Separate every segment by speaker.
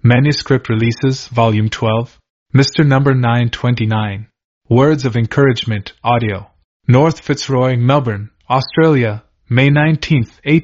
Speaker 1: Manuscript Releases, Volume 12, Mr. Number 929. Words of Encouragement, Audio. North Fitzroy, Melbourne, Australia, May 19,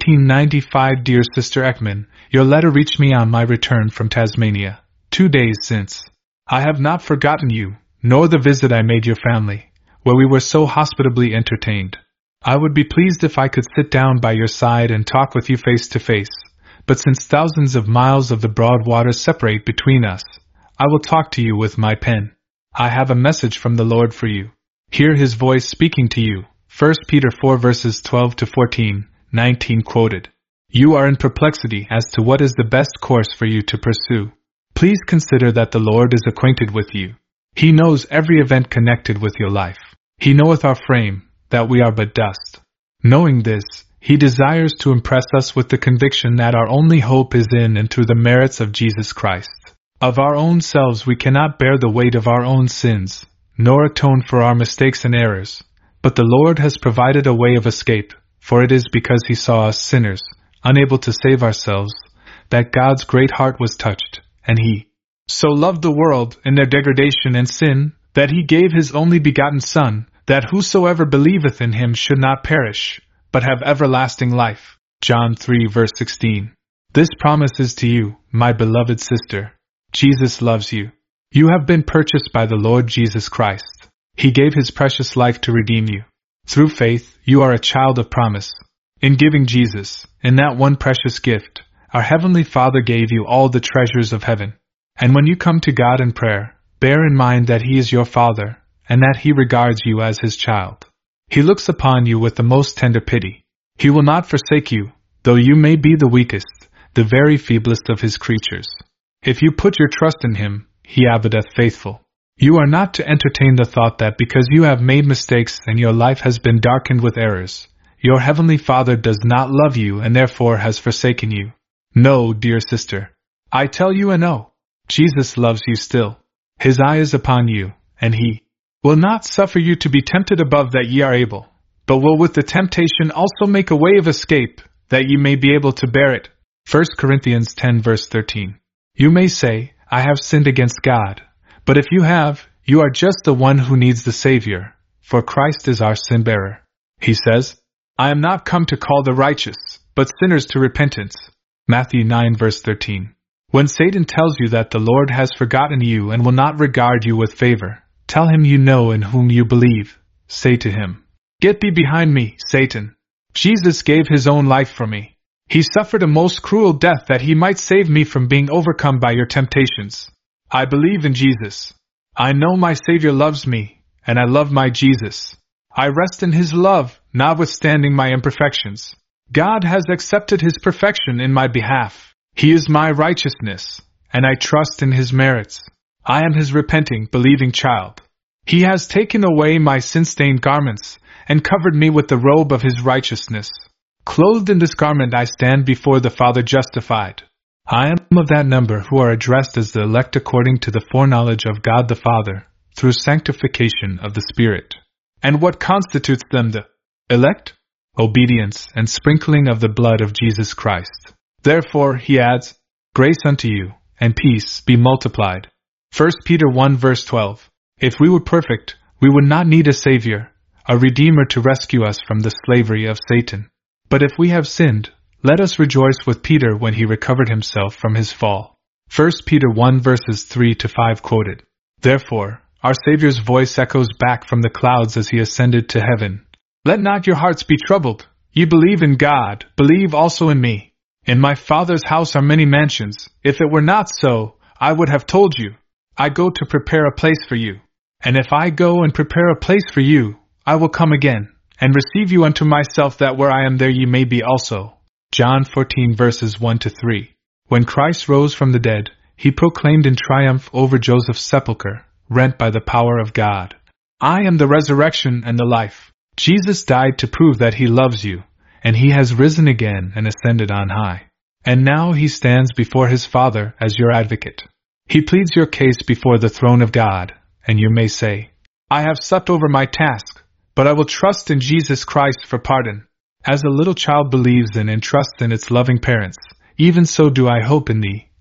Speaker 1: 1895. Dear Sister Ekman, your letter reached me on my return from Tasmania, 2 days since. I have not forgotten you, nor the visit I made your family, where we were so hospitably entertained. I would be pleased if I could sit down by your side and talk with you face to face, but since thousands of miles of the broad waters separate between us, I will talk to you with my pen. I have a message from the Lord for you. Hear his voice speaking to you. 1 Peter 4 verses 12 to 14, 19 quoted. You are in perplexity as to what is the best course for you to pursue. Please consider that the Lord is acquainted with you. He knows every event connected with your life. He knoweth our frame, that we are but dust. Knowing this, he desires to impress us with the conviction that our only hope is in and through the merits of Jesus Christ. Of our own selves we cannot bear the weight of our own sins, nor atone for our mistakes and errors, but the Lord has provided a way of escape, for it is because he saw us sinners, unable to save ourselves, that God's great heart was touched, and he so loved the world in their degradation and sin, that he gave his only begotten Son, that whosoever believeth in him should not perish, but have everlasting life. John 3 verse 16. This promise is to you, my beloved sister. Jesus loves you. You have been purchased by the Lord Jesus Christ. He gave his precious life to redeem you. Through faith, you are a child of promise. In giving Jesus, in that one precious gift, our Heavenly Father gave you all the treasures of heaven. And when you come to God in prayer, bear in mind that he is your Father, and that he regards you as his child. He looks upon you with the most tender pity. He will not forsake you, though you may be the weakest, the very feeblest of his creatures. If you put your trust in him, he abideth faithful. You are not to entertain the thought that because you have made mistakes and your life has been darkened with errors, your Heavenly Father does not love you and therefore has forsaken you. No, dear sister. I tell you a no. Jesus loves you still. His eye is upon you, and he will not suffer you to be tempted above that ye are able, but will with the temptation also make a way of escape, that ye may be able to bear it. 1 Corinthians 10 verse 13. You may say, I have sinned against God, but if you have, you are just the one who needs the Savior, for Christ is our sin-bearer. He says, I am not come to call the righteous, but sinners to repentance. Matthew 9 verse 13. When Satan tells you that the Lord has forgotten you and will not regard you with favor, tell him you know in whom you believe. Say to him, Get thee behind me, Satan. Jesus gave his own life for me. He suffered a most cruel death that he might save me from being overcome by your temptations. I believe in Jesus. I know my Savior loves me, and I love my Jesus. I rest in his love, notwithstanding my imperfections. God has accepted his perfection in my behalf. He is my righteousness, and I trust in his merits. I am his repenting, believing child. He has taken away my sin-stained garments, and covered me with the robe of his righteousness. Clothed in this garment I stand before the Father justified. I am of that number who are addressed as the elect according to the foreknowledge of God the Father, through sanctification of the Spirit. And what constitutes them the elect? Obedience and sprinkling of the blood of Jesus Christ. Therefore, he adds, Grace unto you, and peace be multiplied. 1 Peter 1 verse 12. If we were perfect, we would not need a Savior, a Redeemer to rescue us from the slavery of Satan. But if we have sinned, let us rejoice with Peter when he recovered himself from his fall. 1 Peter 1 verses 3 to 5 quoted. Therefore, our Savior's voice echoes back from the clouds as he ascended to heaven. Let not your hearts be troubled. Ye believe in God, believe also in me. In my Father's house are many mansions. If it were not so, I would have told you. I go to prepare a place for you. And if I go and prepare a place for you, I will come again, and receive you unto myself, that where I am there ye may be also. John 14 verses 1 to 3. When Christ rose from the dead, he proclaimed in triumph over Joseph's sepulchre, rent by the power of God, I am the resurrection and the life. Jesus died to prove that he loves you, and he has risen again and ascended on high. And now he stands before his Father as your advocate. He pleads your case before the throne of God, and you may say, I have supped over my task, but I will trust in Jesus Christ for pardon. As a little child believes in and trusts in its loving parents, even so do I hope in thee,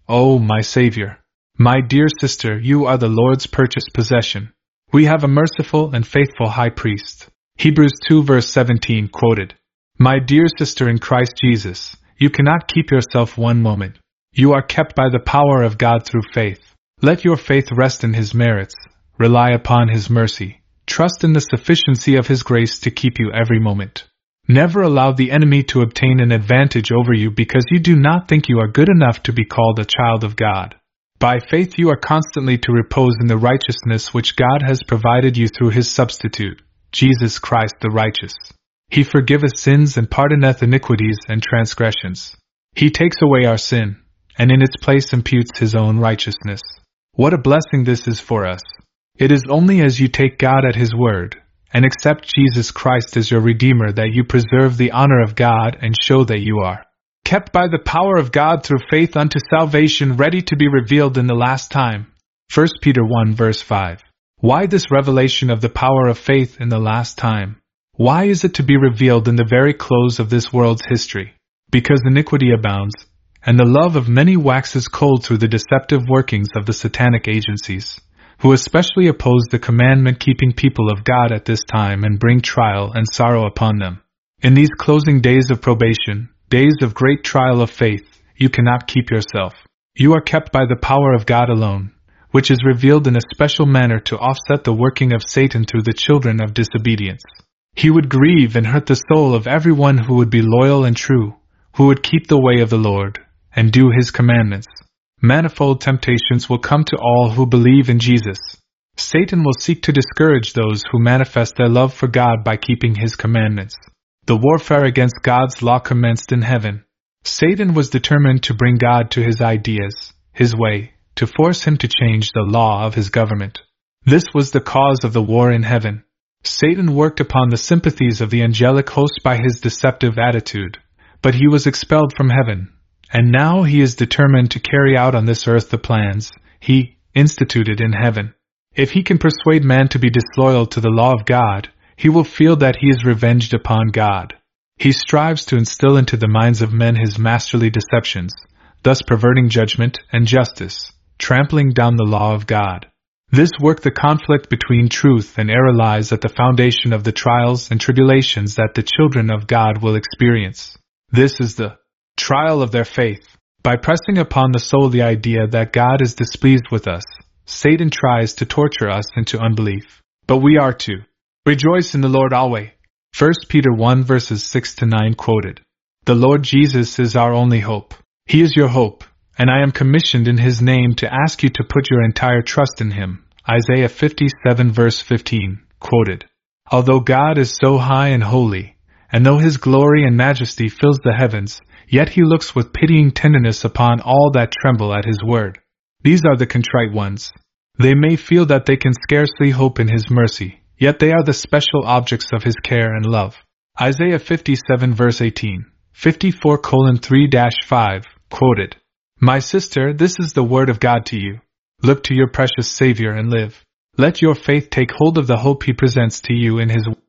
Speaker 1: Oh, my Savior! My dear sister, you are the Lord's purchased possession. We have a merciful and faithful high priest. Hebrews 2 verse 17 quoted. My dear sister in Christ Jesus, you cannot keep yourself one moment. You are kept by the power of God through faith. Let your faith rest in His merits, rely upon His mercy, trust in the sufficiency of His grace to keep you every moment. Never allow the enemy to obtain an advantage over you because you do not think you are good enough to be called a child of God. By faith you are constantly to repose in the righteousness which God has provided you through His substitute, Jesus Christ the righteous. He forgiveth sins and pardoneth iniquities and transgressions. He takes away our sin, and in its place imputes His own righteousness. What a blessing this is for us! It is only as you take God at His word, and accept Jesus Christ as your Redeemer that you preserve the honor of God and show that you are kept by the power of God through faith unto salvation, ready to be revealed in the last time. 1 Peter 1 verse 5. Why this revelation of the power of faith in the last time? Why is it to be revealed in the very close of this world's history? Because iniquity abounds, and the love of many waxes cold through the deceptive workings of the satanic agencies, who especially oppose the commandment-keeping people of God at this time and bring trial and sorrow upon them. In these closing days of probation, days of great trial of faith, you cannot keep yourself. You are kept by the power of God alone, which is revealed in a special manner to offset the working of Satan through the children of disobedience. He would grieve and hurt the soul of everyone who would be loyal and true, who would keep the way of the Lord, and do His commandments. Manifold temptations will come to all who believe in Jesus. Satan will seek to discourage those who manifest their love for God by keeping His commandments. The warfare against God's law commenced in heaven. Satan was determined to bring God to his ideas, his way, to force Him to change the law of His government. This was the cause of the war in heaven. Satan worked upon the sympathies of the angelic host by his deceptive attitude, but he was expelled from heaven, and now he is determined to carry out on this earth the plans He instituted in heaven. If he can persuade man to be disloyal to the law of God, he will feel that he is revenged upon God. He strives to instill into the minds of men his masterly deceptions, thus perverting judgment and justice, trampling down the law of God. This work, the conflict between truth and error, lies at the foundation of the trials and tribulations that the children of God will experience. This is the trial of their faith. By pressing upon the soul the idea that God is displeased with us, Satan tries to torture us into unbelief. But we are to rejoice in the Lord always. 1 Peter 1 verses 6 to 9 quoted. The Lord Jesus is our only hope. He is your hope, and I am commissioned in His name to ask you to put your entire trust in Him. Isaiah 57 verse 15 quoted. Although God is so high and holy, and though His glory and majesty fills the heavens, yet He looks with pitying tenderness upon all that tremble at His word. These are the contrite ones. They may feel that they can scarcely hope in His mercy, yet they are the special objects of His care and love. Isaiah 57 verse 18, 54:3-5, quoted. My sister, this is the word of God to you. Look to your precious Savior and live. Let your faith take hold of the hope He presents to you in His